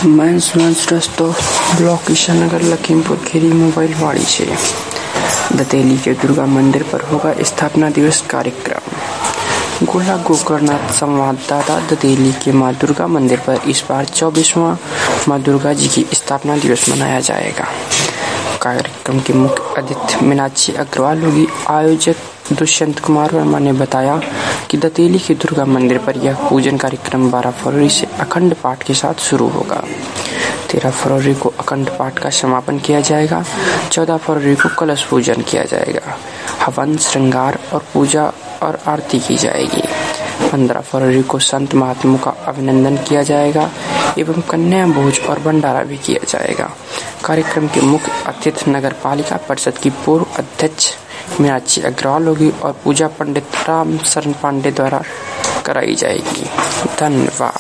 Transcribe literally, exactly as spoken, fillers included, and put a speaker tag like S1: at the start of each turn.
S1: मैं सुरेश रस्तों block Ishanagar Lakhimpur Kheri mobile Vani से दतेली के दुर्गा मंदिर पर होगा स्थापना दिवस कार्यक्रम। गोला गोकर्णनाथ संवाददाता दतेली के मां दुर्गा मंदिर पर इस बार चौबीसवां मां दुर्गा जी की स्थापना दिवस मनाया जाएगा। कार्यक्रम के मुख्य अतिथि मीनाक्षी अग्रवाल होगी। आयोजक दुष्यंत कुमार वर्मा ने बताया कि दतेली के दुर्गा मंदिर पर यह पूजन कार्यक्रम बारह फरवरी से अखंड पाठ के साथ शुरू होगा। तेरह फरवरी को अखंड पाठ का समापन किया जाएगा। चौदह फरवरी को कलश पूजन किया जाएगा। हवन, श्रृंगार और पूजा और आरती की जाएगी। पंद्रह फरवरी को संत महात्माओं का अभिनंदन किया जाएगा एवं कन्या भोज और भंडारा भी किया जाएगा। कार्यक्रम के मुख्य अतिथि नगर पालिका परिषद की पूर्व अध्यक्ष मीनाक्षी अग्रवाल होगी और पूजा पंडित राम शरण पांडे द्वारा कराई जाएगी। धन्यवाद।